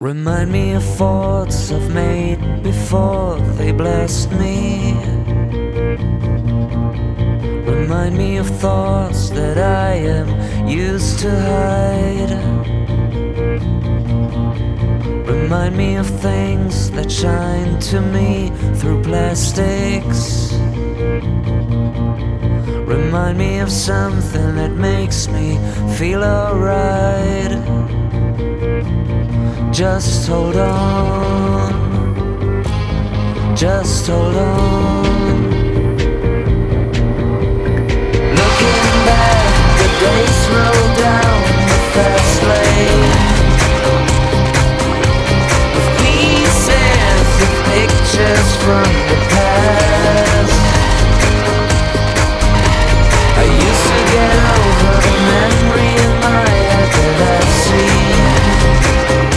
Remind me of thoughts I've made before they blessed me. Remind me of thoughts that I am used to hide. Remind me of things that shine to me through plastics. Remind me of something that makes me feel alright. Just hold on, just hold on. Looking back, the days roll down the fast lane.